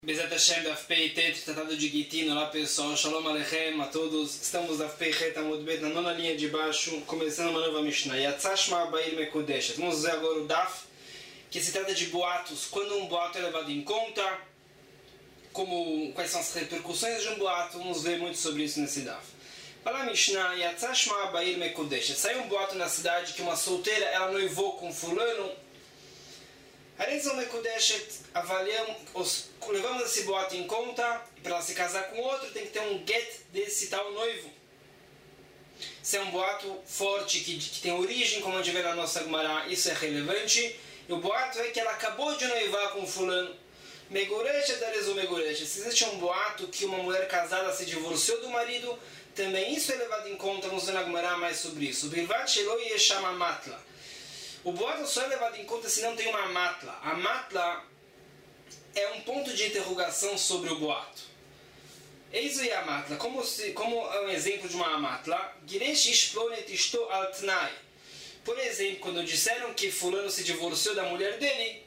Bezat Hashem, Daf Pei Tet, Tratado de Gitin. Olá pessoal, Shalom Aleichem a todos. Estamos Daf Pei Het Amud Bet, na nona linha de baixo, começando uma nova Mishnah. Yatzashma Ba'il Mekudeshet. Vamos ver agora o Daf, que se trata de boatos. Quando um boato é levado em conta, quais são as repercussões de um boato, vamos ver muito sobre isso nesse Daf. Fala a Mishnah, Yatzashma Ba'il Mekudeshet. Saiu um boato na cidade que uma solteira, ela noivou com fulano. Arezon Mekudeshet, levamos esse boato em conta, e para ela se casar com outro tem que ter um get desse tal noivo. Se é um boato forte, que tem origem, como a gente vê na nossa Gemara, isso é relevante. E o boato é que ela acabou de noivar com fulano. Megureshet, Arezon Megureshet. Se existe um boato que uma mulher casada se divorciou do marido, também isso é levado em conta, vamos ver na Gemara mais sobre isso. Bilvat Shelo Yeshama Matla. O boato só é levado em conta se não tem uma matla. A matla é um ponto de interrogação sobre o boato. Eis a matla. Como é um exemplo de uma matla? Giresh ishplonet ishto al tnai. Por exemplo, quando disseram que fulano se divorciou da mulher dele,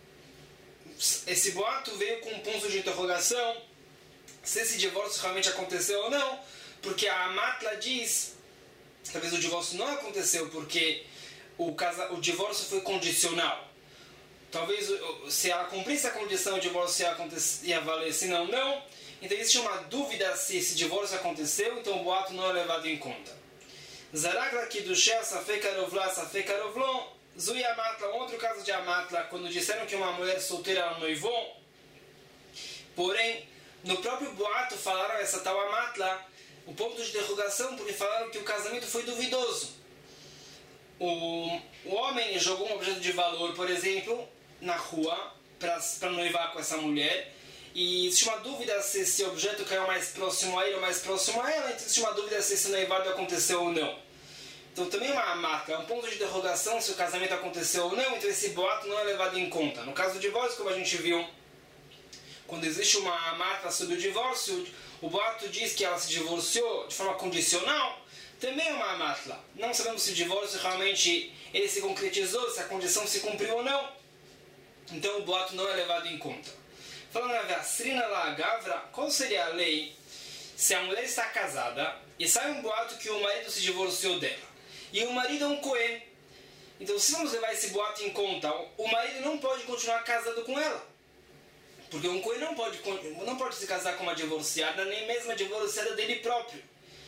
esse boato veio com um ponto de interrogação se esse divórcio realmente aconteceu ou não, porque a matla diz que talvez o divórcio não aconteceu porque o divórcio foi condicional. Talvez se ela cumprisse a condição, o divórcio ia valer, se não, não. Então existe uma dúvida se esse divórcio aconteceu, então o boato não é levado em conta. Zarakla Kidushel, Safek Arovla, Safek Arovlon, Zui Amatla, outro caso de Amatla, quando disseram que uma mulher solteira ela noivou, porém, no próprio boato falaram essa tal Amatla, o ponto de interrogação, porque falaram que o casamento foi duvidoso. O homem jogou um objeto de valor, por exemplo, na rua, para noivar com essa mulher, e existe uma dúvida se esse objeto caiu mais próximo a ele ou mais próximo a ela, então existe uma dúvida se esse noivado aconteceu ou não. Então também é uma marca, é um ponto de interrogação se o casamento aconteceu ou não, então esse boato não é levado em conta. No caso do divórcio, como a gente viu, quando existe uma marca sobre o divórcio, o boato diz que ela se divorciou de forma condicional, também é uma matla. Não sabemos se o divórcio realmente ele se concretizou, se a condição se cumpriu ou não. Então o boato não é levado em conta. Falando na Vasrina lá Gavra, qual seria a lei se a mulher está casada e sai um boato que o marido se divorciou dela? E o marido é um Cohen. Então se vamos levar esse boato em conta, o marido não pode continuar casado com ela. Porque um Cohen não pode se casar com uma divorciada, nem mesmo a divorciada dele próprio.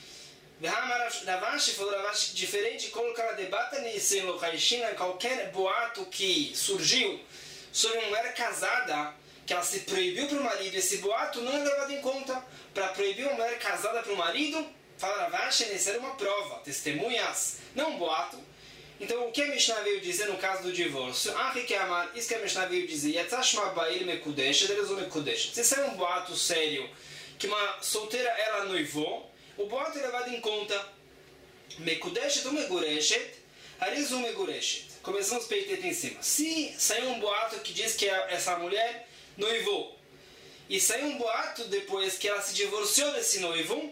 Ravashi falou diferente, colocar debate nisso em Locaixina, qualquer boato que surgiu sobre uma mulher casada, que ela se proibiu para o marido, esse boato não é levado em conta. Para proibir uma mulher casada para o marido, fala Ravashi, necessário uma prova, testemunhas, não um boato. Então o que a Mishnah veio dizer no caso do divórcio? Isso que a Mishnah veio dizer, Yatzashma Ba'il Mekudeshet, se isso é um boato sério, que uma solteira ela noivou, o boato é levado em conta. Mekudeshet ou Megureshet, Arizum Megureshet. Começamos a peitar em cima. Se saiu um boato que diz que essa mulher noivou, e saiu um boato depois que ela se divorciou desse noivo,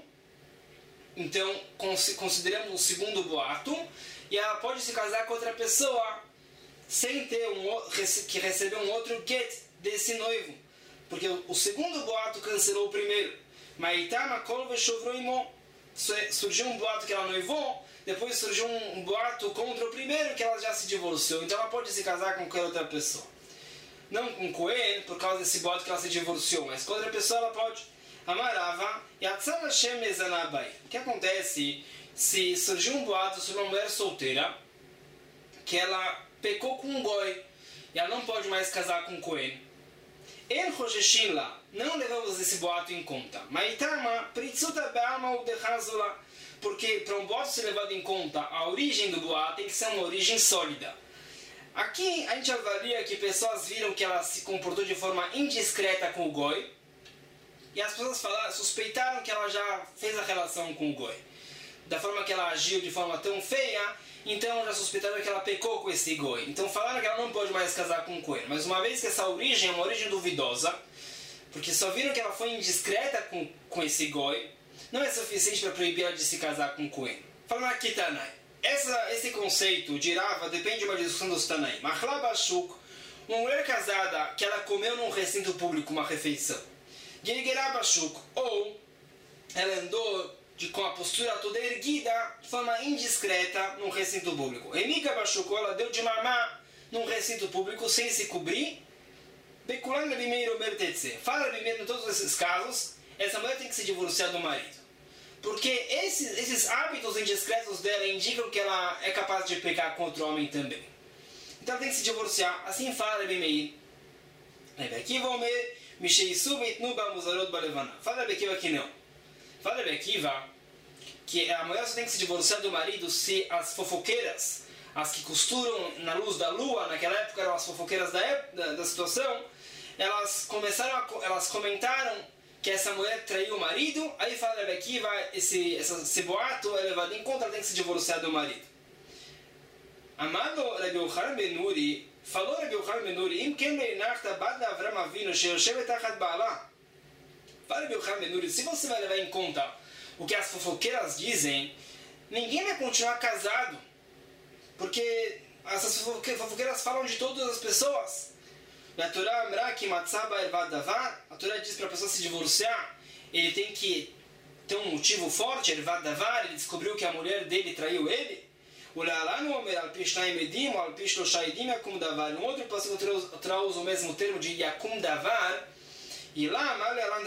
então consideramos um segundo boato, e ela pode se casar com outra pessoa sem ter que receber um outro get desse noivo. Porque o segundo boato cancelou o primeiro. Maitama Kolve Shovroimo. Surgiu um boato que ela noivou, depois surgiu um boato contra o primeiro que ela já se divorciou. Então ela pode se casar com qualquer outra pessoa. Não com Cohen, por causa desse boato que ela se divorciou, mas com outra pessoa ela pode. Amarava Yatzar Hashem Mezanabai. O que acontece se surgiu um boato sobre uma mulher solteira que ela pecou com um goi e ela não pode mais casar com Cohen? En Rosheshin lá, não levamos esse boato em conta. Maitama, Pritsuta Be'ama Udechazula, porque para um boato ser levado em conta, a origem do boato tem que ser uma origem sólida. Aqui a gente avalia que pessoas viram que ela se comportou de forma indiscreta com o goi, e as pessoas suspeitaram que ela já fez a relação com o goi. Da forma que ela agiu de forma tão feia, então já suspeitaram que ela pecou com esse goi. Então falaram que ela não pode mais casar com o Cohen. Mas uma vez que essa origem é uma origem duvidosa, porque só viram que ela foi indiscreta com esse goi, não é suficiente para proibir ela de se casar com o Cohen. Falando aqui, Tanai. Esse conceito de Rava depende de uma discussão dos Tanai. Machlabashuk, Uma mulher casada que ela comeu num recinto público uma refeição. Gergerá bashuk, ou ela andou com a postura toda erguida, de forma indiscreta, num recinto público. Enika bashuk, ela deu de mamar num recinto público sem se cobrir. Bekulan Rabimeir Mertetze. Fala Rabimeir, em todos esses casos, essa mulher tem que se divorciar do marido. Porque esses hábitos indiscretos dela indicam que ela é capaz de pecar contra o homem também. Então ela tem que se divorciar. Assim fala Rabimeir. Rebekiva Omer, Misheisu Beitnuba Muzarot Balevana. Fala Rebekiva que não. Fala Rebekiva que a mulher só tem que se divorciar do marido se as fofoqueiras, as que costuram na luz da lua, naquela época eram as fofoqueiras da situação, elas comentaram que essa mulher traiu o marido. Aí fala Rebekiva, esse boato é levado em conta, ela tem que se divorciar do marido. Amado Rabi Yochanan ben Nuri, falou Rabi Yochanan ben Nuri, Im ken leinachta bad Avram Avinu sheyoshevet tachat ba'ala. Fala Rabi Yochanan ben Nuri, se você vai levar em conta o que as fofoqueiras dizem, ninguém vai continuar casado, porque essas fofoqueiras falam de todas as pessoas. A Torá diz para a pessoa se divorciar, ele tem que ter um motivo forte, ele descobriu que a mulher dele traiu ele. No outro passo o Torá usa o mesmo termo de Yakum Davar, e lá,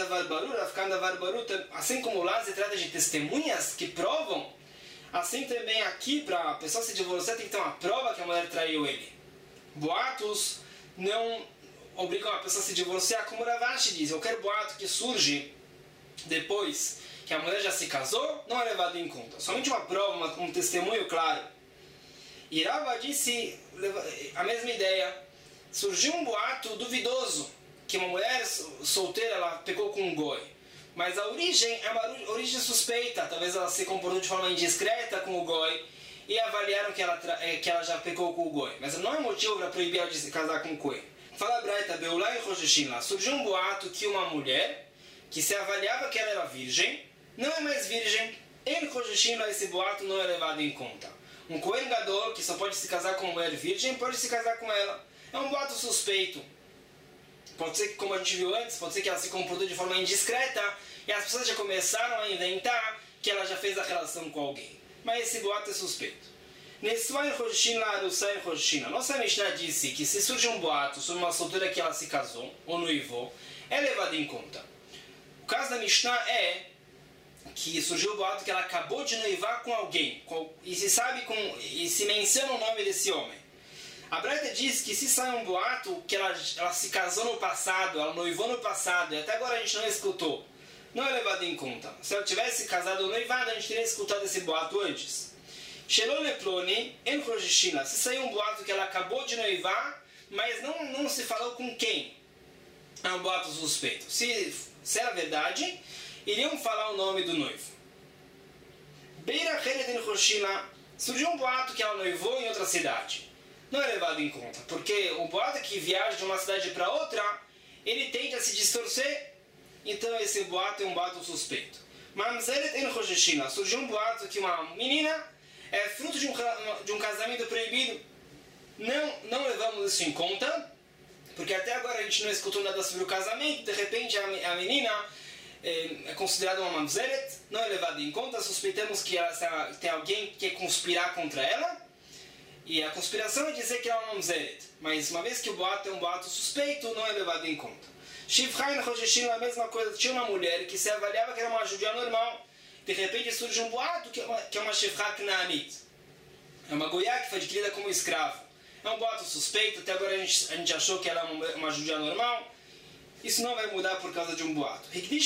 assim como lá se trata de testemunhas que provam, assim também aqui, para a pessoa se divorciar, tem que ter uma prova que a mulher traiu ele. Boatos não obrigam a pessoa a se divorciar, como Ravashi diz. Qualquer boato que surge depois que a mulher já se casou, não é levado em conta. Somente uma prova, um testemunho claro. E Rava disse a mesma ideia. Surgiu um boato duvidoso, que uma mulher solteira ela pecou com um goi. Mas a origem é uma origem suspeita. Talvez ela se comportou de forma indiscreta com o goi e avaliaram que ela já pecou com o goi. Mas não é motivo para proibir ela de se casar com o goi. Fala Braita, Beulá e Rosheshin lá. Surgiu um boato que uma mulher que se avaliava que ela era virgem, não é mais virgem. Em Rosheshin lá esse boato não é levado em conta. Um Kohen Gadol que só pode se casar com uma mulher virgem, pode se casar com ela. É um boato suspeito. Pode ser que, como a gente viu antes, pode ser que ela se comportou de forma indiscreta e as pessoas já começaram a inventar que ela já fez a relação com alguém. Mas esse boato é suspeito. Nossa Mishnah disse que se surge um boato sobre uma solteira que ela se casou, ou noivou, é levado em conta. O caso da Mishnah é que surgiu o boato que ela acabou de noivar com alguém, e se menciona o nome desse homem. A Braita diz que se sai um boato que ela se casou no passado, ela noivou no passado, e até agora a gente não escutou, não é levado em conta. Se ela tivesse casado ou noivado, a gente teria escutado esse boato antes. Se saiu um boato que ela acabou de noivar, mas não se falou com quem, é um boato suspeito. Se era verdade, iriam falar o nome do noivo. Surgiu um boato que ela noivou em outra cidade. Não é levado em conta, porque o boato que viaja de uma cidade para outra, ele tende a se distorcer, então esse boato é um boato suspeito. Surgiu um boato que uma menina é fruto de um casamento proibido. Não levamos isso em conta, porque até agora a gente não escutou nada sobre o casamento. De repente a menina é considerada uma mamzeret, não é levada em conta. Suspeitamos que tem alguém que quer conspirar contra ela, e a conspiração é dizer que ela é uma mamzeret, mas uma vez que o boato é um boato suspeito, não é levado em conta. Shivchain Rojeshin é a mesma coisa. Tinha uma mulher que se avaliava que era uma judia normal, de repente surge um boato que é uma Shivcha Knaanit, é uma goiá que foi adquirida como escravo. É um boato suspeito. Até agora a gente achou que ela é uma judia normal. Isso não vai mudar por causa de um boato.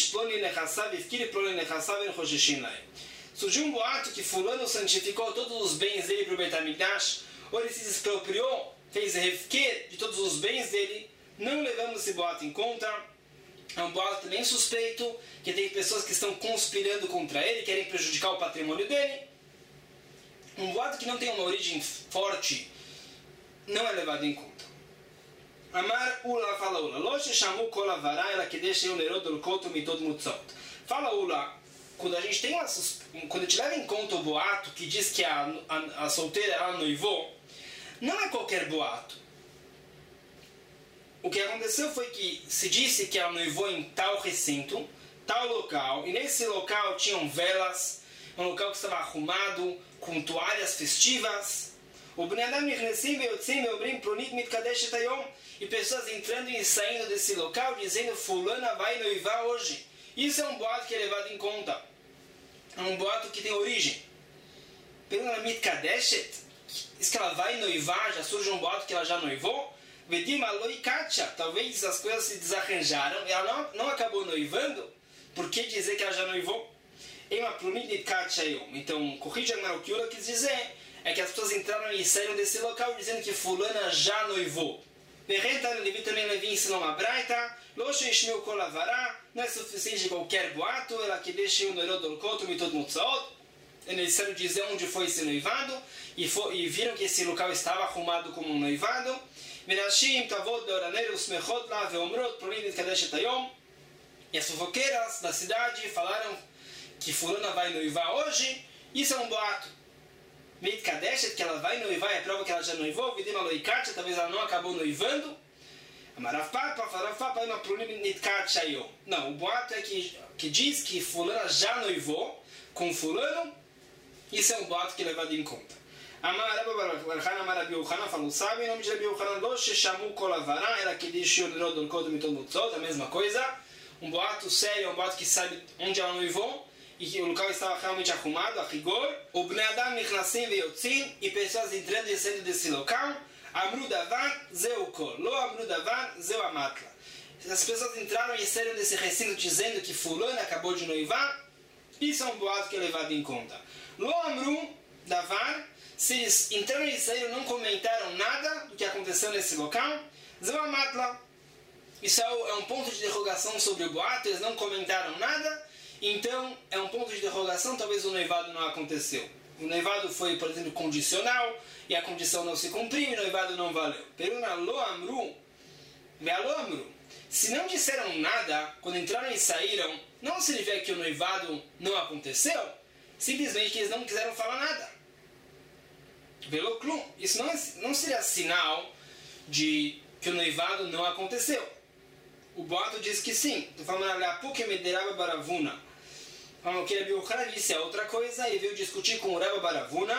Surgiu um boato que fulano santificou todos os bens dele para o Beit HaMikdash, ou ele se expropriou, fez refker de todos os bens dele. Não levamos esse boato em conta. É um boato também suspeito, que tem pessoas que estão conspirando contra ele, querem prejudicar o patrimônio dele. Um boato que não tem uma origem forte não é levado em conta. Amar Ula fala Ula. Loche chamou Kola Vará, ela que deixa o Nerod do Koto Mitod Mutzot. Fala Ula, quando a gente leva em conta o boato que diz que a solteira ela noivou, não é qualquer boato. o que aconteceu foi que se disse que ela noivou em tal recinto, tal local, e nesse local tinham velas, um local que estava arrumado, com toalhas festivas. O Bnei Adam Nichnesim ve'yotzim ve'omrim Plonit Mitkadeshet Hayom, e pessoas entrando e saindo desse local dizendo fulana vai noivar hoje. Isso é um boato que é levado em conta. É um boato que tem origem. Pergunta Mitkadeshet, isso que ela vai noivar, já surge um boato que ela já noivou? Vedim aloi kacha, talvez as coisas se desarranjaram e ela não acabou noivando. Por que dizer que ela já noivou? Então, corrija o que ela quis dizer é que as pessoas entraram e saíram desse local dizendo que fulana já noivou. Levi também Levi ensinou uma braita, não é suficiente qualquer boato, ela que deixa o noirodolkoto e todo mundo. É necessário dizer onde foi esse noivado e viram que esse local estava arrumado como um noivado. E as fofoqueiras da cidade falaram que fulana vai noivar hoje. Isso é um boato. Mitkadeshet, que ela vai noivar, é prova que ela já noivou. Vidim aloikacha, talvez ela não acabou noivando. Não, o boato é que diz que fulana já noivou com fulano. Isso é um boato que é levado em conta. Falou, sabe, em nome de Rabi Yochanan, era que diz a mesma coisa. Um boato sério, um boato que sabe onde ela noivou e que o local estava realmente arrumado, a rigor. O Bnei Adam Nichnasim ve'yotzim, e pessoas entrando e saindo desse local. Amru davar zeu kol, lo amru davar zeu amatla. As pessoas entraram e saíram desse recinto dizendo que fulano acabou de noivar. Isso é um boato que é levado em conta. Lo amru davar, se eles entraram e saíram não comentaram nada do que aconteceu nesse local, zeu amatla. Isso é um ponto de interrogação sobre o boato, eles não comentaram nada, então é um ponto de interrogação, talvez o noivado não aconteceu. O noivado foi, por exemplo, condicional, e a condição não se cumpriu, e o noivado não valeu. Pergunta, lo amru, ve'alo amru. Se não disseram nada, quando entraram e saíram, não significa que o noivado não aconteceu, simplesmente que eles não quiseram falar nada. Velo klum. Isso não seria sinal de que o noivado não aconteceu. O boato diz que sim. Estou falando Rabi Mederaba Baravuna. O que Rabi Yochanan disse é outra coisa e veio discutir com o Rabba Baravuna.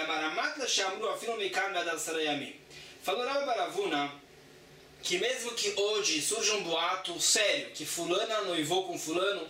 Falou Rabba Baravuna que mesmo que hoje surja um boato sério, que fulana noivou com fulano,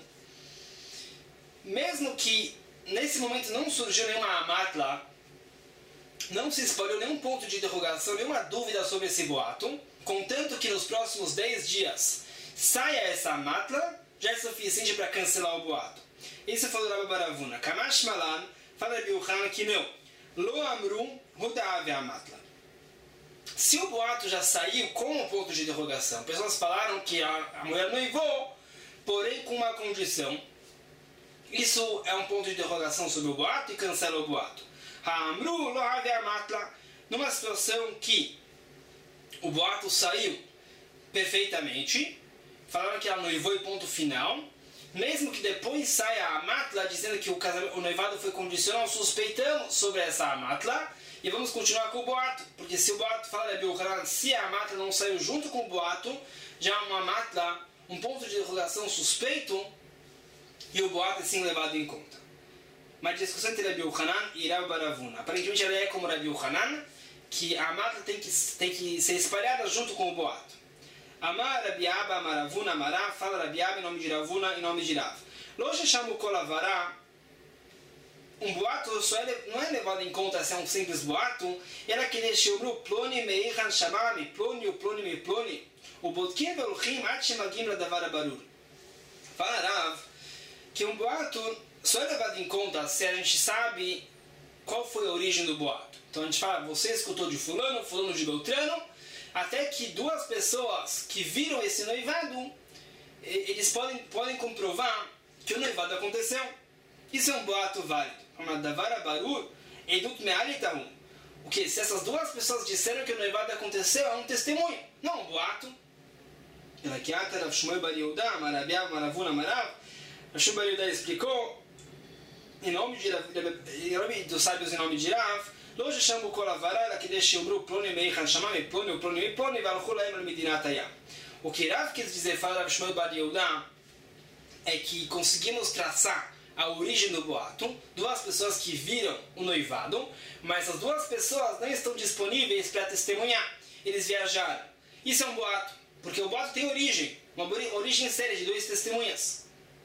mesmo que nesse momento não surgiu nenhuma amatla, não se espalhou nenhum ponto de interrogação, nenhuma dúvida sobre esse boato, contanto que nos próximos 10 dias saia essa amatla, já é suficiente para cancelar o boato. Isso falou Rabba Baravuna. Kamash Malan, fala Rabi Yochanan que não. Lo amru hudave amatla. Se o boato já saiu com o ponto de interrogação, pessoas falaram que a mulher noivou, porém com uma condição. Isso é um ponto de interrogação sobre o boato e cancela o boato. Ha'amru lo have amatla. Numa situação que o boato saiu perfeitamente, falaram que ela noivou e ponto final, mesmo que depois saia a amatla dizendo que o noivado foi condicional, suspeitamos sobre essa amatla e vamos continuar com o boato, porque se o boato fala de Yochanan, se a amatla não saiu junto com o boato, já é uma amatla, um ponto de interrogação suspeito e o boato é sim levado em conta. Mas a discussão entre Rabi Yochanan e Rabba Baravuna, aparentemente ela é como Rabi Yochanan, que a amatla tem que ser espalhada junto com o boato. Amar Rabi Abba, Amaravuna, Amarav, fala Rabi Abba em nome de Ravuna, em nome de Rav. Loje chamo Kolavará, um boato só não é levado em conta se é um simples boato, era que deixou o Ploni Meichan Shamami, Ploni, o Ploni me Ploni, o Botkin Velchim, Atchemagim Ladavara Barur. Fala Rav, que um boato só é levado em conta se a gente sabe qual foi a origem do boato. Então a gente fala, você escutou de fulano, fulano de Beltrano, até que duas pessoas que viram esse noivado, eles podem comprovar que o noivado aconteceu. Isso é um boato válido. O que? Se essas duas pessoas disseram que o noivado aconteceu, é um testemunho, não um boato. Rav Shmuel bar Yehuda, Rabi Abba, Maravuna, Amarav. Rav Shmuel bar Yehuda explicou, em nome dos sábios em nome de Rav, Loje chamou Kolavara, ela que deixou o grupo Ploni Meichan, chamame Ploni, o Ploni, Valchul Laim al Medinat Hayam. O que Rav quis dizer, fala Rav Shmuel Bar Yehuda, é que conseguimos traçar a origem do boato, duas pessoas que viram o noivado, mas as duas pessoas não estão disponíveis para testemunhar. Eles viajaram. Isso é um boato, porque o boato tem origem, uma origem séria de duas testemunhas.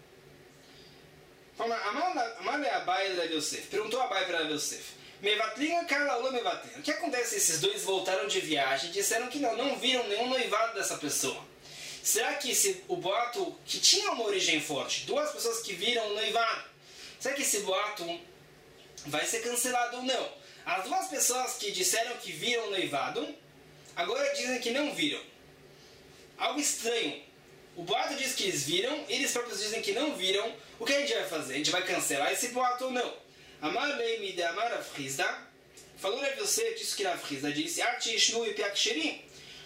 Amale Abai Rav Yosef, perguntou Abai para Rav Yosef, Mevatlinga Kala ou Mevatlinga, o que acontece se esses dois voltaram de viagem e disseram que não viram nenhum noivado dessa pessoa? Será que o boato, que tinha uma origem forte, duas pessoas que viram o noivado, será que esse boato vai ser cancelado ou não? As duas pessoas que disseram que viram o noivado, agora dizem que não viram. Algo estranho. O boato diz que eles viram, eles próprios dizem que não viram. O que a gente vai fazer? A gente vai cancelar esse boato ou não? Amar Leimi de Amar Afrizda, falou Rav Yosef, disse que Rav Afrizda disse, Arti Ishnu e Piak Sherim.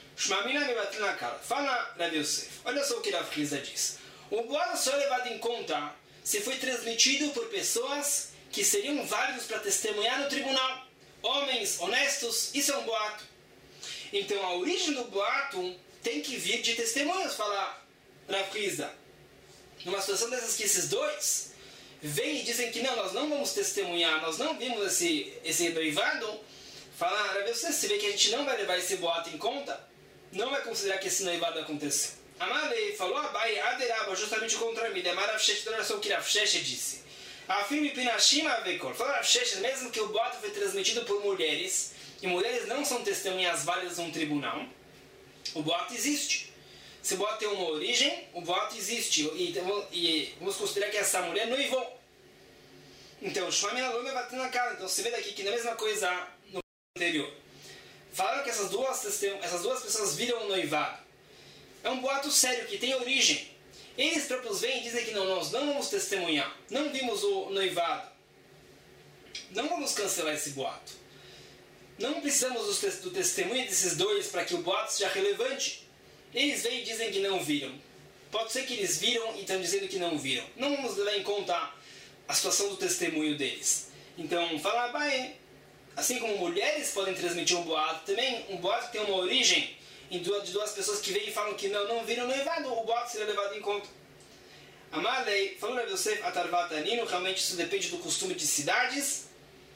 Fala Rav Yosef, olha só o que Rav Afrizda diz. O boato só é levado em conta se foi transmitido por pessoas que seriam válidos para testemunhar no tribunal. Homens honestos, isso é um boato. Então a origem do boato tem que vir de testemunhas, fala Rav Afrizda. Numa situação dessas que esses dois vêm e dizem que não, nós não vamos testemunhar, nós não vimos esse noivado, fala Rav Yosef, se vê que a gente não vai levar esse boato em conta, não vai considerar que esse noivado aconteceu. Amalei falou Abai Aderaba, justamente o contrário, me demara Avshesh, olha só o que Avshesh disse. Afirme Pinashima Avekor, falou Avshesh, mesmo que o boato foi transmitido por mulheres, e mulheres não são testemunhas válidas num tribunal, o boato existe. Se o boato tem uma origem, o boato existe. E vamos considerar que essa mulher noivou. Então, Shmamina Lome batendo na cara. Então, você vê daqui que não é a mesma coisa no anterior. Falaram que essas duas pessoas viram o noivado. É um boato sério que tem origem. Eles próprios vêm e dizem que não, nós não vamos testemunhar. Não vimos o noivado. Não vamos cancelar esse boato. Não precisamos do testemunho desses dois para que o boato seja relevante. Eles vêm e dizem que não viram. Pode ser que eles viram e estão dizendo que não viram. Não vamos levar em conta a situação do testemunho deles. Então, fala Abai, assim como mulheres podem transmitir um boato, também um boato que tem uma origem de duas pessoas que vêm e falam que não viram o noivado, o boato será levado em conta. Amalei, falou Rav Yosef, Atarvatanino, realmente isso depende do costume de cidades.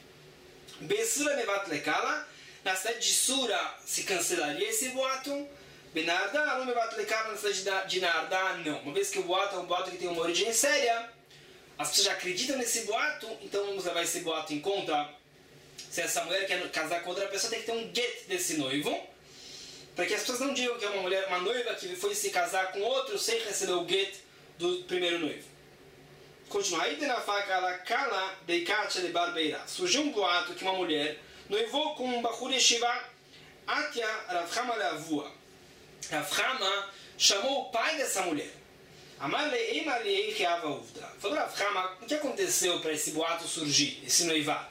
Besura Nevat Lekala, na cidade de Sura se cancelaria esse boato. Benardá, não me bate lecar na cidade de Nardá, não. Uma vez que o boato é um boato que tem uma origem séria, as pessoas já acreditam nesse boato, então vamos levar esse boato em conta. Se essa mulher quer casar com outra pessoa, tem que ter um get desse noivo, para que as pessoas não digam que é uma noiva que foi se casar com outro sem receber o get do primeiro noivo. Continua. Aí na faca ela cala beikacha de barbeira. Surgiu um boato que uma mulher noivou com um Bachur Yeshiva, Atia Rav Chama Leavua. Rav Chama chamou o pai dessa mulher. Falou Rav Chama, o que aconteceu para esse boato surgir, esse noivado?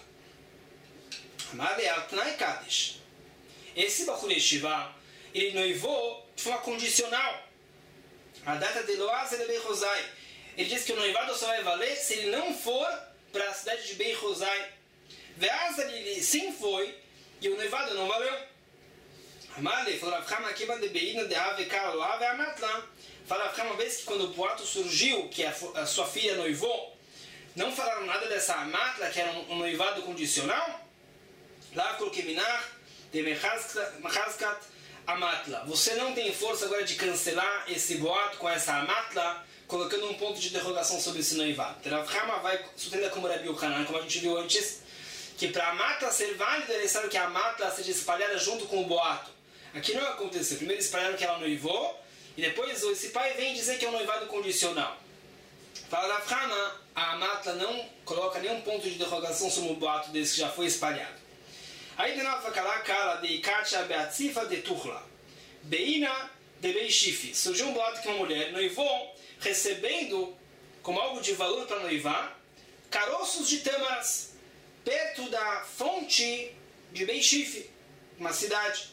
Esse Bachur Yeshiva, ele noivou de forma condicional. A data de Loaz e Bei Rosai. Ele disse que o noivado só vai valer se ele não for para a cidade de Bei Rosai. Veasa ele sim foi e o noivado não valeu. Amale falou Rav Chama aqui de Beina de Ave Kaloave Amatla. Fala Rav Chama uma vez que quando o boato surgiu que a sua filha noivou, não falaram nada dessa Amatla que era um noivado condicional. Lá Kolkeminar de Mechazkat Amatla. Você não tem força agora de cancelar esse boato com essa Amatla, colocando um ponto de interrogação sobre esse noivado. Rav Chama vai sustenta como Rabi Yochanan, como a gente viu antes, que para a Amatla ser válida, eles sabem que a Amatla seja espalhada junto com o boato. Aqui não aconteceu. Primeiro espalharam que ela noivou, e depois esse pai vem dizer que é um noivado condicional. Fala Rav Chama, a Amatla não coloca nenhum ponto de interrogação sobre o boato desse que já foi espalhado. Aí de novo aquela de Ikacha Beatzifa de Tuchla. Beina de Beishifi. Surgiu um boato que uma mulher noivou, recebendo como algo de valor para noivar, caroços de tâmaras, perto da fonte de Beishifi, uma cidade.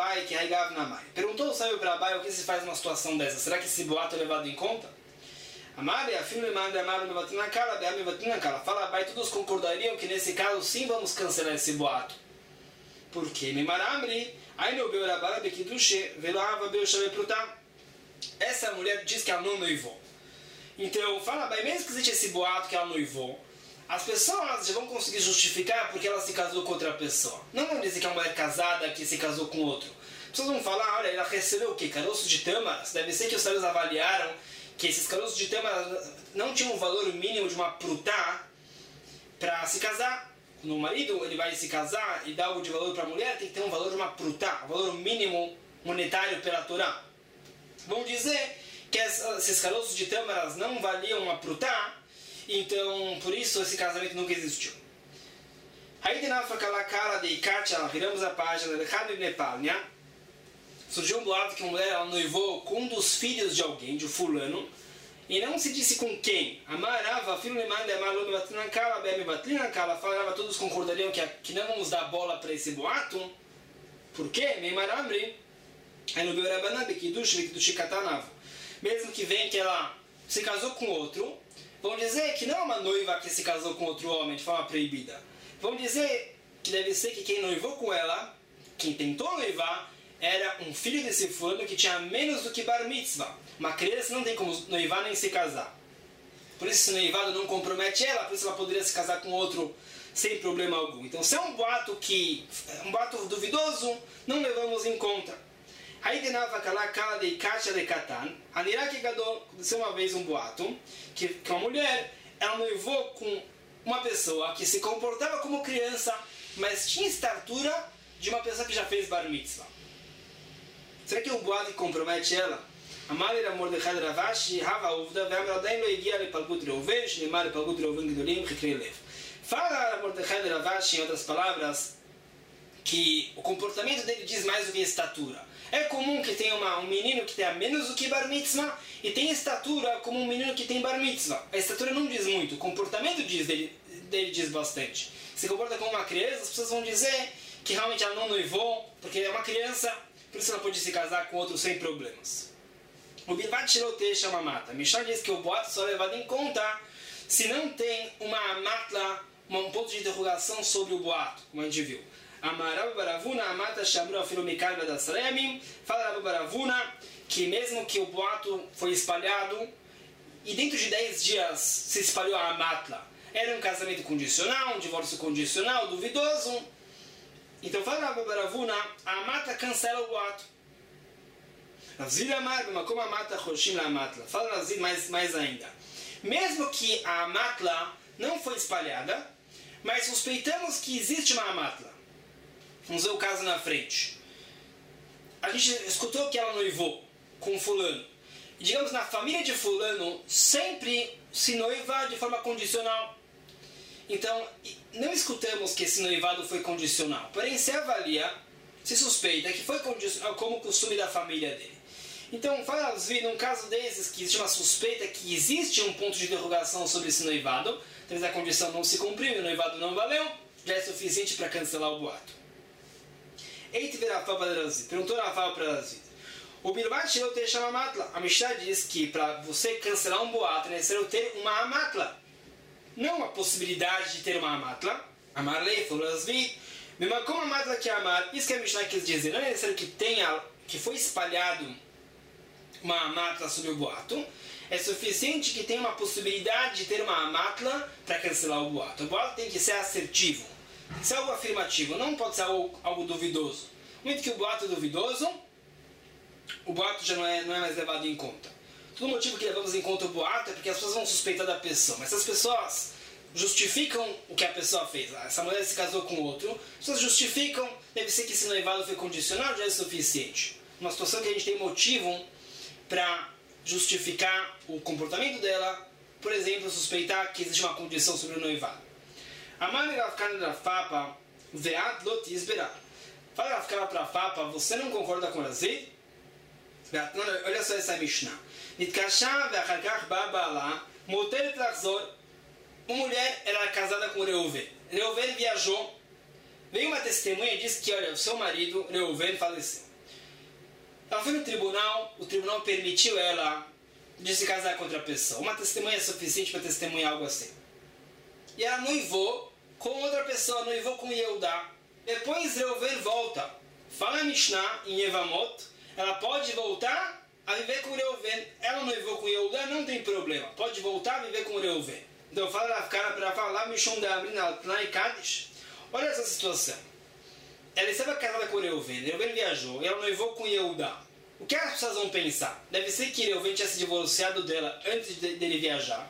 Perguntou o sábio para Abai o que se faz numa situação dessa. Será que esse boato é levado em conta? Fala, Abai, todos concordariam que nesse caso sim vamos cancelar esse boato. Por quê? Essa mulher diz que ela não noivou. Então, fala, Abai, mesmo que existe esse boato que ela noivou, as pessoas já vão conseguir justificar porque ela se casou com outra pessoa. Não vão dizer que é uma mulher casada que se casou com outro. As pessoas vão falar, olha, ela recebeu o quê? Caroços de tâmaras? Deve ser que os sábios avaliaram que esses caroços de tâmaras não tinham um valor mínimo de uma prutá para se casar. Quando o marido ele vai se casar e dá algo de valor para a mulher, tem que ter um valor de uma prutá, um valor mínimo monetário pela Torá. Vão dizer que esses caroços de tâmaras não valiam uma prutá, então por isso esse casamento nunca existiu. Aí de novo aquela cara de Ikacha, viramos a página de Khad ibn Palnia. Surgiu um boato que uma mulher ela noivou com um dos filhos de alguém, de fulano, e não se disse com quem. Amarava, filho me manda, amarava, batlinakala, bebe batlinakala, falava, todos concordariam que não vamos dar bola para esse boato. Por quê? Meimaramri. Aí no Beurabanabe, Kidush Katanav. Mesmo que vem que ela se casou com outro, vão dizer que não é uma noiva que se casou com outro homem de forma proibida. Vão dizer que deve ser que quem noivou com ela, quem tentou noivar, era um filho desse fulano que tinha menos do que bar mitzvah. Uma criança não tem como noivar nem se casar. Por isso esse noivado não compromete ela, por isso ela poderia se casar com outro sem problema algum. Então se é um boato duvidoso, não levamos em conta. Aí de novo aquela cara de Ikacha de Katan, Aniraki Gadol, aconteceu uma vez um boato, que uma mulher, ela noivou com uma pessoa que se comportava como criança, mas tinha estatura de uma pessoa que já fez bar mitzvah. Será que é um boato que compromete ela? Amar era Mordechai Ravashi, Hava Uvda, Ve'amradaim lo egia lepalgut Reuven, Shneimar lepalgut Reuven Gedolim, Chikri Lev. Fala Mordechai Ravashi, em outras palavras, que o comportamento dele diz mais do que a estatura. É comum que tenha um menino que tenha menos do que bar mitzvah e tem estatura como um menino que tem bar mitzvah. A estatura não diz muito, o comportamento dele diz bastante. Se comporta como uma criança, as pessoas vão dizer que realmente ela não noivou, porque é uma criança, por isso ela pode se casar com outro sem problemas. O Bilvat Shirote chama mata. Mishnah diz que o boato só é levado em conta se não tem uma matla, um ponto de interrogação sobre o boato, como a gente viu. Amarav Baravuna, Amata Shamru Afilo Mikal Vadasremim. Fala Rav Baravuna que mesmo que o boato foi espalhado e dentro de 10 dias se espalhou a matla, era um casamento condicional, um divórcio condicional, duvidoso. Então fala Rav Baravuna, a mata cancela o boato. Ravzid Amar, como a mata Choshim la matla. Fala Ravzid mais ainda. Mesmo que a matla não foi espalhada, mas suspeitamos que existe uma matla. Vamos ver o caso na frente. A gente escutou que ela noivou com fulano. E digamos, na família de fulano, sempre se noiva de forma condicional. Então, não escutamos que esse noivado foi condicional. Porém, se avalia, se suspeita que foi condicional como o costume da família dele. Então, fala num caso desses que existe uma suspeita que existe um ponto de interrogação sobre esse noivado, talvez a condição não se cumpriu e o noivado não valeu, já é suficiente para cancelar o boato. Eite Verafá para Razid. Perguntou Rafá para Razid. O Bilvat Shirote chama matla. A Mishnah diz que para você cancelar um boato é necessário ter uma amatla. Não a possibilidade de ter uma amatla. Amarlei, falou Razid. Mesmo como a amatla que é amar, isso que a Mishnah quis dizer. Não é necessário que foi espalhado uma amatla sobre o boato. É suficiente que tenha uma possibilidade de ter uma amatla para cancelar o boato. O boato tem que ser assertivo. Isso é algo afirmativo, não pode ser algo duvidoso. No momento que o boato é duvidoso, o boato já não é mais levado em conta. Todo motivo que levamos em conta o boato é porque as pessoas vão suspeitar da pessoa. Mas se as pessoas justificam o que a pessoa fez, essa mulher se casou com outro, as pessoas justificam, deve ser que esse noivado foi condicional, já é suficiente. Uma situação que a gente tem motivo para justificar o comportamento dela, por exemplo, suspeitar que existe uma condição sobre o noivado. Amar Rafkan Rafapa, Veat Lotisbera. Fala Rafkan Rafapa, você não concorda com Razid? Olha só essa Mishnah. Nitkashá ve'acharkach ba'ba'ala, moter trachzor. Uma mulher era casada com Reuven. Reuven viajou. Veio uma testemunha e disse que, olha, o seu marido, Reuven, faleceu. Ela foi no tribunal, o tribunal permitiu ela de se casar com outra pessoa. Uma testemunha é suficiente para testemunhar algo assim. E ela noivou com outra pessoa, noivou com Yehudá. Depois Reuven volta. Fala a Mishnah em Yevamot, ela pode voltar a viver com Reuven. Ela noivou com Yehudá, não tem problema. Pode voltar a viver com Reuven. Então fala a cara para falar Mishon da Amrina Tnai Kadish. Olha essa situação. Ela estava casada com Reuven. Reuven viajou e ela noivou com Yehudá. O que as pessoas vão pensar? Deve ser que Reuven tinha se divorciado dela antes dele viajar.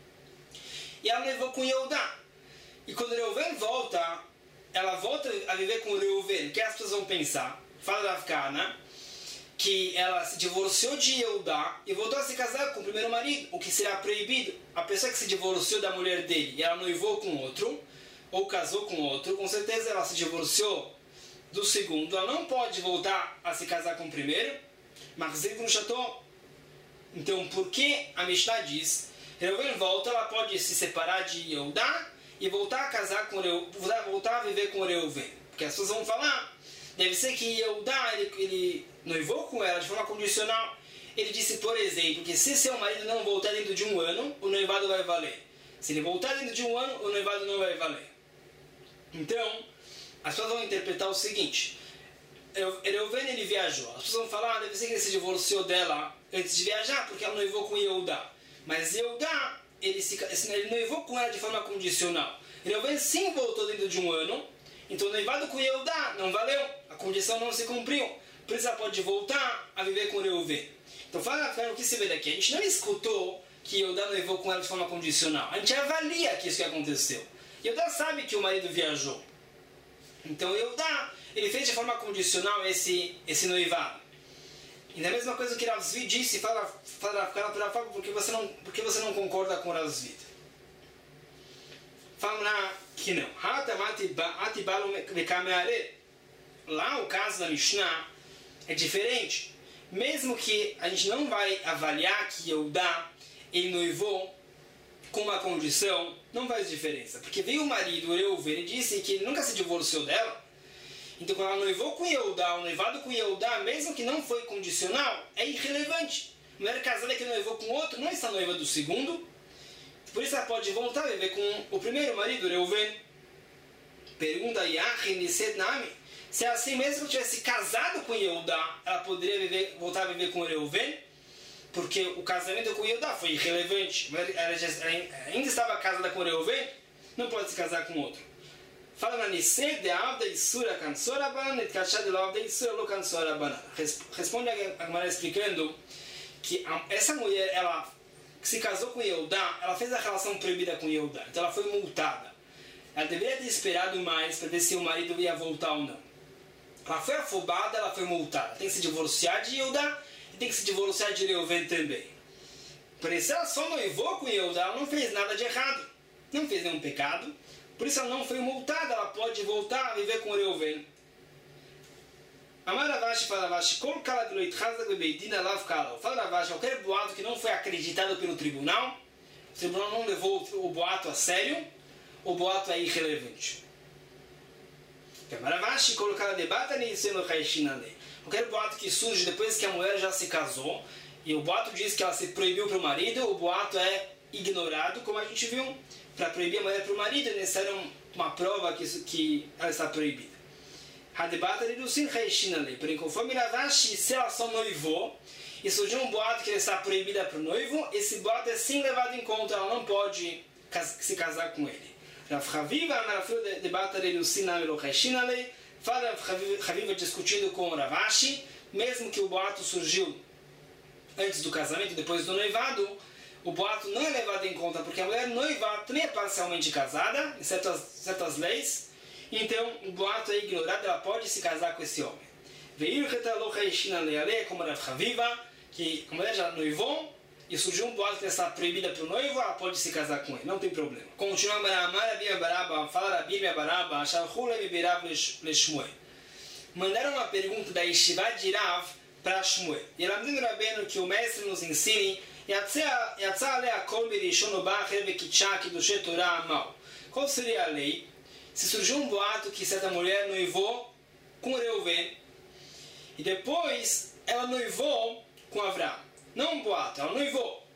E ela noivou com Yehudá. E quando Reuven volta, ela volta a viver com Reuven. O que as pessoas vão pensar? Fala da Afkana que ela se divorciou de Yehudá e voltou a se casar com o primeiro marido, o que será proibido. A pessoa que se divorciou da mulher dele e ela noivou com outro, ou casou com outro, com certeza ela se divorciou do segundo, ela não pode voltar a se casar com o primeiro, mas ele não chatou. Então, por que a Mishnah diz, Reuven volta, ela pode se separar de Yehudá e voltar a casar com voltar a viver com Reuven? Porque as pessoas vão falar, deve ser que Yehudá, ele noivou com ela de forma condicional. Ele disse, por exemplo, que se seu marido não voltar dentro de um ano, o noivado vai valer. Se ele voltar dentro de um ano, o noivado não vai valer. Então, as pessoas vão interpretar o seguinte, Reuven ele viajou. As pessoas vão falar, deve ser que ele se divorciou dela antes de viajar, porque ela noivou com Yehudá. Mas Yehudá, ele noivou com ela de forma condicional. Reuven sim voltou dentro de um ano, então o noivado com Yehudá não valeu, a condição não se cumpriu. Por isso ela pode voltar a viver com Reuven. Então fala o que se vê daqui. A gente não escutou que Yehudá noivou com ela de forma condicional. A gente avalia que isso que aconteceu. Yehudá sabe que o marido viajou. Então Yehudá, ele fez de forma condicional esse noivado. E na mesma coisa que Rav Zvi disse, fala porque você não concorda com Rav Zvi. Fala que não. Lá o caso da Mishnah é diferente. Mesmo que a gente não vai avaliar que Yehudá ele noivou com uma condição, não faz diferença. Porque veio o marido, Reuven, ele disse que ele nunca se divorciou dela. Então quando ela noivou com Yehudá, o noivado com Yehudá, mesmo que não foi condicional, é irrelevante. Mulher casada que noivou com outro, não está noiva do segundo. Por isso ela pode voltar a viver com o primeiro marido, Reuven. Pergunta Yahin Nised Nami. Se é assim, mesmo que tivesse casado com Yehudá, ela poderia voltar a viver com Reuven? Porque o casamento com Yehudá foi irrelevante. Ela ainda estava casada com Reuven, não pode se casar com outro. Fala na Nised de Avda Isura Kansora Banana, Etkachá de Avda Isura Lo Kansora Banana. Responde a Gemara explicando que essa mulher, ela se casou com Yehudá, ela fez a relação proibida com Yehudá, então ela foi multada. Ela deveria ter esperado mais para ver se o marido ia voltar ou não. Ela foi afobada, ela foi multada. Tem que se divorciar de Yehudá e tem que se divorciar de Reuven também. Por isso ela só noivou com Yehudá, ela não fez nada de errado, não fez nenhum pecado. Por isso ela não foi multada, ela pode voltar a viver com Reuven. Amar Ravashi fala Ravashi, Kol kala de loit chazak bebeitin alav kala. Fala Ravashi, qualquer boato que não foi acreditado pelo tribunal, o tribunal não levou o boato a sério, o boato é irrelevante. Amar Ravashi, Kol kala de batani seno chaishinane. Qualquer boato que surge depois que a mulher já se casou, e o boato diz que ela se proibiu para o marido, o boato é ignorado, como a gente viu. Para proibir a mulher para o marido, é necessário uma prova que ela está proibida. Porém, conforme Ravashi, se ela só noivou e surgiu um boato que ela está proibida para o noivo, esse boato é sim levado em conta, ela não pode se casar com ele. Fala Raviva discutindo com Ravashi, mesmo que o boato surgiu antes do casamento, depois do noivado, o boato não é levado em conta, porque a mulher noiva também é parcialmente casada, em certas leis, então o boato é ignorado, ela pode se casar com esse homem. Veio como Raviva, que a mulher já noivou, e surgiu um boato que ela está proibida para o noivo, ela pode se casar com ele, não tem problema. Continua fala mandaram uma pergunta da Yeshiva de Rav para Shmuel. E ela me Rabbeinu que o mestre nos ensine qual seria a lei se surgiu um boato que certa mulher noivou com Reuven e depois ela noivou com Avraham? Não um boato, ela noivou.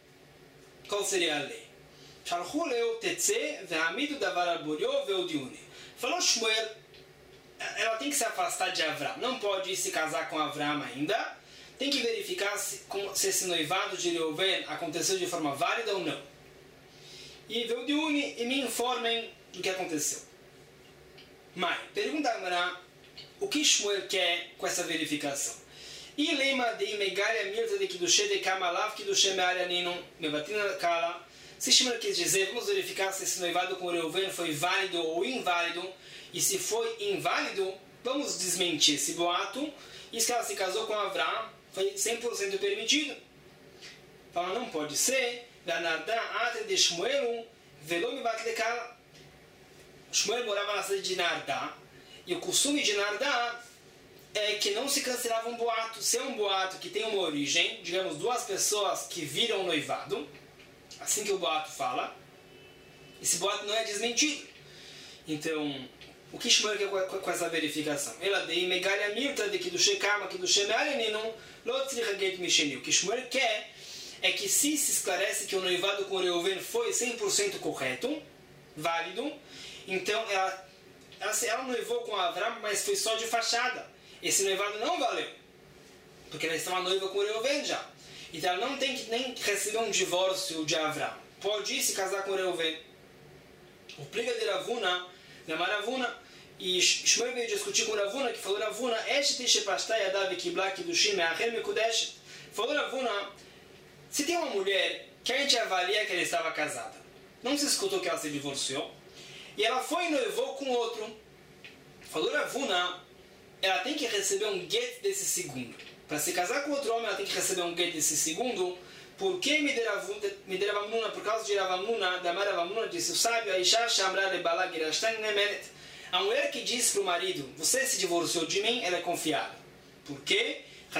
Qual seria a lei? Shalchu leu tetze ve'amidu davar al borio ve'odiuni. Falou Shmuel, ela tem que se afastar de Avram. Não pode se casar com Avram ainda. Tem que verificar se esse noivado de Reuven aconteceu de forma válida ou não. E ve'odiuni e me informem do que aconteceu. Mas, pergunta agora, o que Shmuel quer com essa verificação? E lema de megalha mirta de kidushe de kamalav kidushe me'arianinu mevatina kala. Se Shmuel quis dizer, vamos verificar se esse noivado com Reuven foi válido ou inválido. E se foi inválido, vamos desmentir esse boato. E se ela se casou com Avram, foi 100% permitido. Fala, não pode ser. Shmuel morava na cidade de Nardá. E o costume de Nardá é que não se cancelava um boato. Se é um boato que tem uma origem, digamos, duas pessoas que viram o noivado, assim que o boato fala, esse boato não é desmentido. Então, o que Shmuel quer com essa verificação? Ela dei megalha mirta de kidushe kama kidushe me'aleninu lo tzricha get misheni. O que Shmuel quer é que se esclarece que o noivado com Reuven foi 100% correto, válido, então ela noivou com Avram, mas foi só de fachada. Esse noivado não valeu, porque ela estava noiva com Reuven já. Então ela não tem que nem receber um divórcio de Avram. Pode ir se casar com Reuven. O pliga de Ravuna, de Maravuna, e Shmuel veio discutir com Ravuna, que falou Ravuna, falou Ravuna, se tem uma mulher que a gente avalia que ela estava casada, não se escutou que ela se divorciou, e ela foi e noivou com outro, falou Ravuna, ela tem que receber um get desse segundo. Para se casar com outro homem, ela tem que receber um get desse segundo. Por que Mideravamnuna? Por causa de Ravamnuna, da Maravamnuna, disse o sábio, a mulher que diz para o marido, você se divorciou de mim, ela é confiável. Por quê?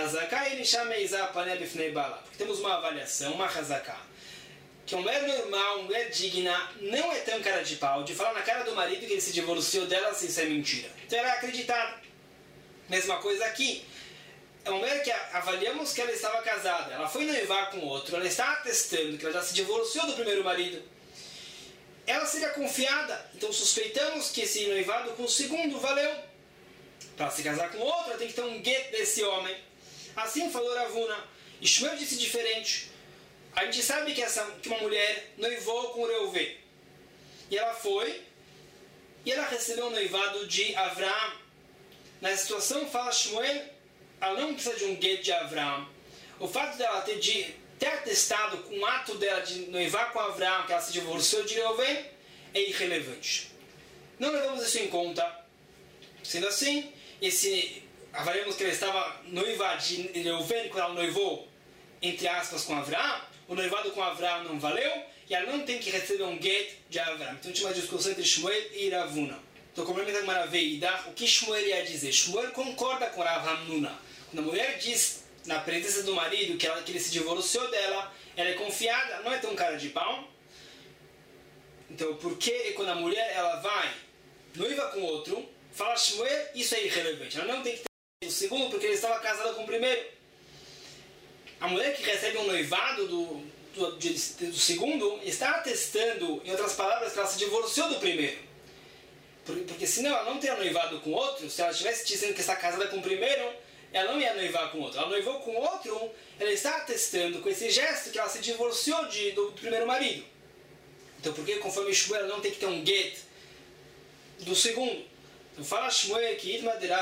Porque temos uma avaliação, uma Hazaká, que uma mulher normal, uma mulher digna, não é tão cara de pau de falar na cara do marido que ele se divorciou dela se isso é mentira. Então ela é acreditada. Mesma coisa aqui. É uma mulher que avaliamos que ela estava casada, ela foi noivar com outro, ela está atestando que ela já se divorciou do primeiro marido. Ela seria confiada, então suspeitamos que esse noivado com o segundo valeu. Para se casar com outro, ela tem que ter um get desse homem. Assim falou Ravuna. E Shmuel disse diferente. A gente sabe que uma mulher noivou com Reuven. E ela foi, e ela recebeu o noivado de Avram. Na situação, fala Shmuel, ela não precisa de um get de Avram. O fato dela ter atestado com o ato dela de noivar com Avram, que ela se divorciou de Reuven, é irrelevante. Não levamos isso em conta. Sendo assim, avaliamos que ela estava noiva de Reuven quando ela noivou, entre aspas, com Avram. O noivado com Avram não valeu, e ela não tem que receber um get de Avram. Então tinha uma discussão entre Shmuel e Ravuna. Então, complementando Maraveidar, o que Shmuel ia dizer? Shmuel concorda com Ravamnuna. Quando a mulher diz na presença do marido que ele se divorciou dela, ela é confiada, não é tão cara de pau. Então, por que quando a mulher ela vai noiva com outro, fala Shmuel, isso é irrelevante. Ela não tem que ter o segundo porque ele estava casada com o primeiro. A mulher que recebe um noivado do segundo está atestando, em outras palavras, que ela se divorciou do primeiro. Porque senão ela não teria noivado com outro. Se ela estivesse dizendo que está casada com o primeiro, ela não ia noivar com outro. Ela noivou com outro, ela está atestando com esse gesto que ela se divorciou do primeiro marido. Então, porque conforme Shmuel ela não tem que ter um get do segundo. Então fala Shmuel que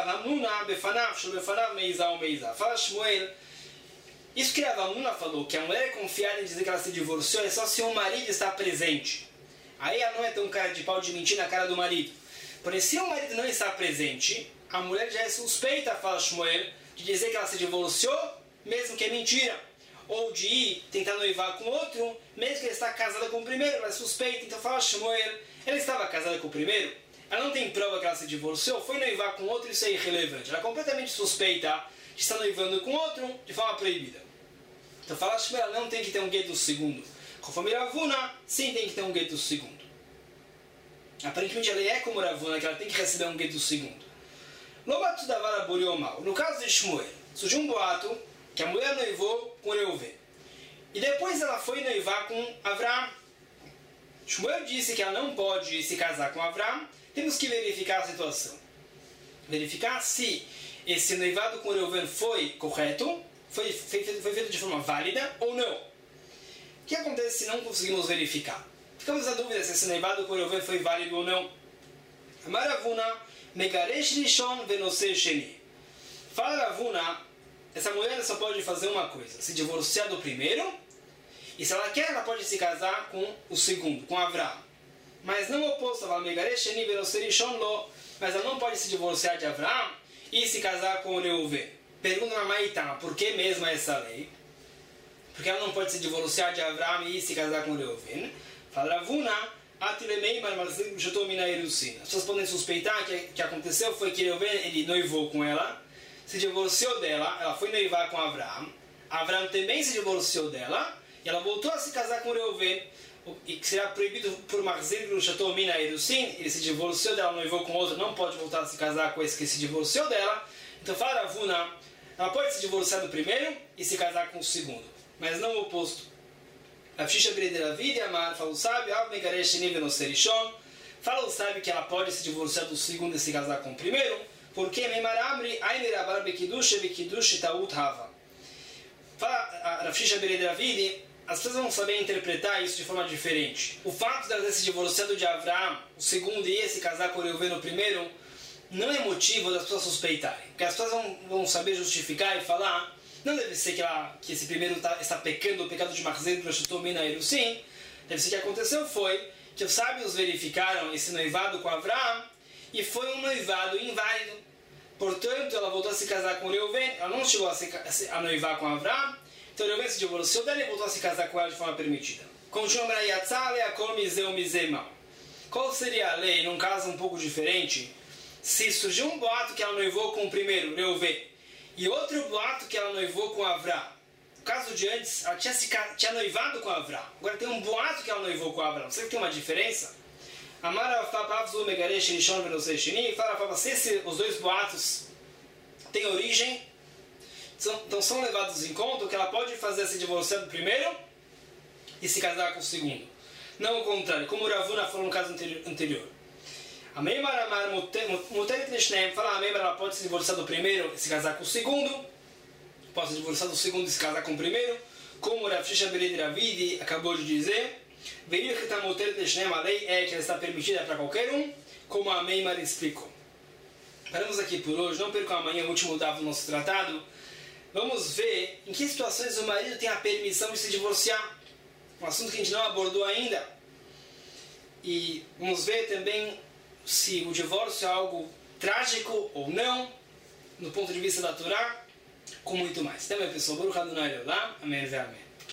fala Shmuel, isso que Ravamnuna falou, que a mulher é confiada em dizer que ela se divorciou, é só se o marido está presente. Aí ela não é tão cara de pau de mentir na cara do marido. Porém, se o marido não está presente, a mulher já é suspeita, fala Shmuel, de dizer que ela se divorciou, mesmo que é mentira. Ou de ir tentar noivar com outro, mesmo que ela está casada com o primeiro, ela é suspeita. Então fala Shmuel, ela estava casada com o primeiro, ela não tem prova que ela se divorciou, foi noivar com outro, isso é irrelevante. Ela é completamente suspeita de estar noivando com outro de forma proibida. Então fala Shmuel, ela não tem que ter um get do segundo. Conforme Ravuna, sim tem que ter um get do segundo. Aparentemente ela é como Ravuna, que ela tem que receber um get do segundo. No caso de Shmuel, surgiu um boato que a mulher noivou com Reuven. e depois ela foi noivar com Avraham. Shmuel disse que ela não pode se casar com Avraham. Temos que verificar a situação. Verificar se esse noivado com Reuven foi correto, foi feito de forma válida ou não. O que acontece se não conseguimos verificar? Ficamos na dúvida se esse noivado com Reuven foi válido ou não. Amar Ravuna, Megaresh Rishon Venose Sheni. Fala Ravuna, essa mulher só pode fazer uma coisa, se divorciar do primeiro, e se ela quer, ela pode se casar com o segundo, com Avraham. Mas não o oposto, mas ela não pode se divorciar de Avraham e se casar com Reuven. Pergunta na Maitama, por que mesmo essa lei? Porque ela não pode se divorciar de Avraham e se casar com Reuven. Fala Ravuna, as pessoas podem suspeitar que o que aconteceu foi que Reuven, ele noivou com ela, se divorciou dela, ela foi noivar com Avraham. Avraham também se divorciou dela, e ela voltou a se casar com Reuven, e que será proibido por Mahzir Grushato Mina Erusin. Ele se divorciou dela, noivou com outro, não pode voltar a se casar com esse que se divorciou dela. Então fala Ravuna, ela pode se divorciar do primeiro e se casar com o segundo, mas não o oposto. Afshisha Beredera Vida e Amar, fala o sábio, fala o sábio que ela pode se divorciar do segundo e se casar com o primeiro, porque Memaramri Ainerabar Bekidush Bekidush Taut Hava. Fala Afshisha Beredera Vida. As pessoas vão saber interpretar isso de forma diferente. O fato de ela ter se divorciado de Avraham, o segundo, e se casar com Reuven, o primeiro, não é motivo das pessoas suspeitarem. Porque as pessoas vão saber justificar e falar, não deve ser que esse primeiro está pecando o pecado de Mahzir Grushato Mina Erusin. Deve ser que aconteceu foi que os sábios verificaram esse noivado com Avraham e foi um noivado inválido. Portanto, ela voltou a se casar com Reuven, ela não chegou a noivar com Avraham. Então Reuven se divorciou dela e voltou a se casar com ela de forma permitida. Qual seria a lei num caso um pouco diferente? Se surgiu um boato que ela noivou com o primeiro, Reuven, e outro boato que ela noivou com Avraham. No caso de antes, ela tinha noivado com Avraham. Agora tem um boato que ela noivou com Avraham. Será que tem uma diferença? Se os dois boatos têm origem, então são levados em conta que ela pode fazer se divorciar do primeiro e se casar com o segundo. Não o contrário, como o Ravuna falou no caso anterior. A Meimar Amar Muteret Nishneem, fala a Meimar, ela pode se divorciar do primeiro e se casar com o segundo, pode se divorciar do segundo e se casar com o primeiro, como o Rav Shisha Bered Ravidi acabou de dizer. Verir que está Muteret Nishneem, a lei é que ela está permitida para qualquer um, como a Meimar explicou. Paramos aqui por hoje, não percam amanhã o último dado do nosso tratado. Vamos ver em que situações o marido tem a permissão de se divorciar. Um assunto que a gente não abordou ainda. E vamos ver também se o divórcio é algo trágico ou não, do ponto de vista da Torá, com muito mais. Até mais, pessoal. Baruch Adonai Leolam. Amém. Amém.